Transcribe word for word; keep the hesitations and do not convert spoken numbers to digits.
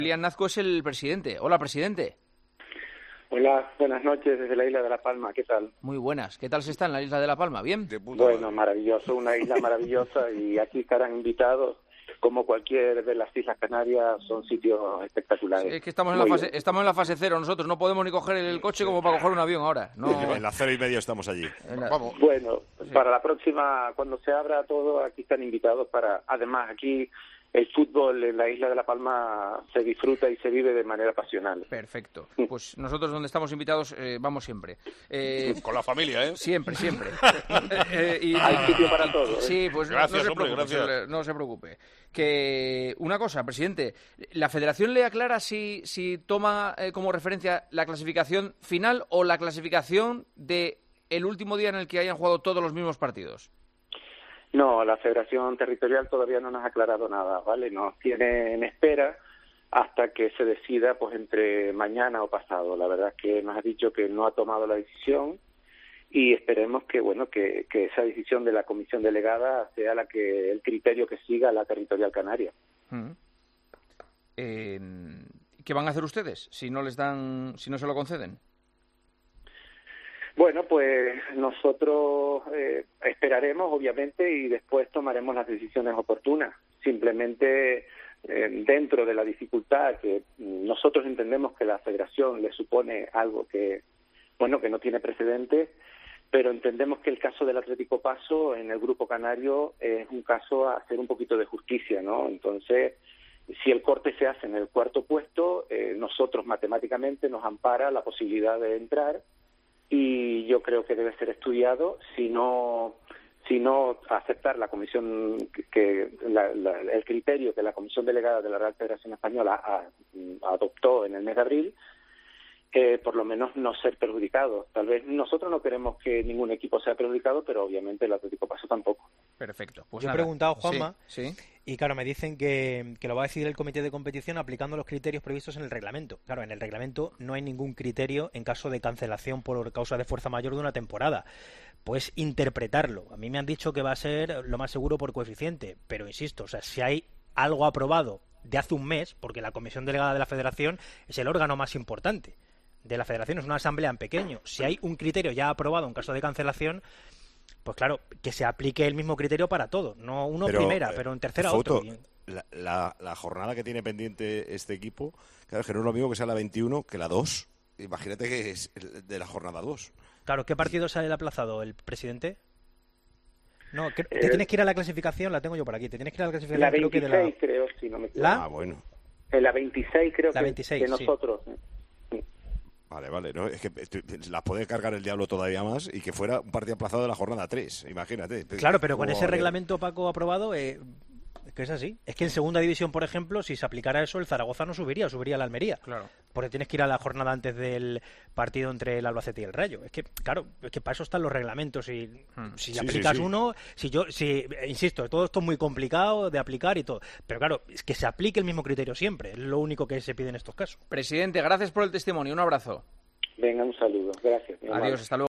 Elian Nazco es el presidente. Hola, presidente. Hola, buenas noches desde la isla de La Palma, ¿qué tal? Muy buenas. ¿Qué tal se está en la isla de La Palma? ¿Bien? Bueno, maravilloso, una isla maravillosa y aquí estarán invitados. Como cualquier de las Islas Canarias, son sitios espectaculares. Sí, es que estamos en, la fase, estamos en la fase cero nosotros, no podemos ni coger el coche como para coger un avión ahora. No... En la cero y medio estamos allí. La... Vamos. Bueno, sí. Para la próxima, cuando se abra todo, aquí están invitados para... Además, aquí el fútbol en la isla de La Palma se disfruta y se vive de manera pasional. Perfecto. Pues nosotros donde estamos invitados eh, vamos siempre. Eh, Con la familia, ¿eh? Siempre, siempre. eh, y, Hay sitio para todo. ¿eh? Sí, pues gracias, no, se hombre, preocupe, gracias. no se preocupe. Que una cosa, presidente, ¿la Federación le aclara si, si toma eh, como referencia la clasificación final o la clasificación de el último día en el que hayan jugado todos los mismos partidos? No, la Federación Territorial todavía no nos ha aclarado nada, ¿vale? Nos tiene en espera hasta que se decida, pues, entre mañana o pasado. La verdad es que nos ha dicho que no ha tomado la decisión y esperemos que, bueno, que, que esa decisión de la comisión delegada sea la que el criterio que siga la Territorial Canaria. Mm. Eh, ¿Qué van a hacer ustedes si no les dan, si no se lo conceden? Bueno, pues nosotros eh, esperaremos, obviamente, y después tomaremos las decisiones oportunas. Simplemente, eh, dentro de la dificultad que nosotros entendemos que la Federación le supone algo que, bueno, que no tiene precedentes, pero entendemos que el caso del Atlético Paso en el Grupo Canario es un caso a hacer un poquito de justicia, ¿no? Entonces, si el corte se hace en el cuarto puesto, eh, nosotros matemáticamente nos ampara la posibilidad de entrar. Y yo creo que debe ser estudiado, si no, si no aceptar la comisión que, que la, la, el criterio que la comisión delegada de la Real Federación Española a, a, adoptó en el mes de abril, eh, por lo menos no ser perjudicado. Tal vez nosotros no queremos que ningún equipo sea perjudicado, pero obviamente el Atlético Paso tampoco. Perfecto. Pues yo nada. he preguntado, Juanma, sí, sí. Y claro, me dicen que, que lo va a decidir el comité de competición aplicando los criterios previstos en el reglamento. Claro, en el reglamento no hay ningún criterio en caso de cancelación por causa de fuerza mayor de una temporada. Pues interpretarlo. A mí me han dicho que va a ser lo más seguro por coeficiente, pero insisto, o sea, si hay algo aprobado de hace un mes, porque la comisión delegada de la Federación es el órgano más importante de la Federación, es una asamblea en pequeño. Si hay un criterio ya aprobado en caso de cancelación, pues claro, que se aplique el mismo criterio para todo, no uno pero, primera, eh, pero en tercera Foto, otro. La, la, la jornada que tiene pendiente este equipo, claro, que no es lo mismo que sea la veintiuno que la dos. Imagínate que es de la jornada dos. Claro, ¿qué partido sale el aplazado, el presidente? No, que, eh, te tienes que ir a la clasificación, la tengo yo por aquí, te tienes que ir a la clasificación. La veintiséis, creo, que de la... creo, si no me equivoco. ¿La? Ah, bueno. En la veintiséis creo la que, veintiséis, que nosotros... Sí. Vale, vale, ¿no? Es que las puede cargar el diablo todavía más y que fuera un partido aplazado de la jornada tres, imagínate. Claro, pero con oh, ese vale. reglamento, Paco, aprobado, eh, que es así. Es que en segunda división, por ejemplo, si se aplicara eso, el Zaragoza no subiría, subiría la Almería. Claro. Porque tienes que ir a la jornada antes del partido entre el Albacete y el Rayo. Es que, claro, es que para eso están los reglamentos. Y hmm. si sí, aplicas sí, sí. uno, si yo, si insisto, todo esto es muy complicado de aplicar y todo. Pero claro, es que se aplique el mismo criterio siempre. Es lo único que se pide en estos casos. Presidente, gracias por el testimonio. Un abrazo. Venga, un saludo. Gracias. Adiós, hasta luego.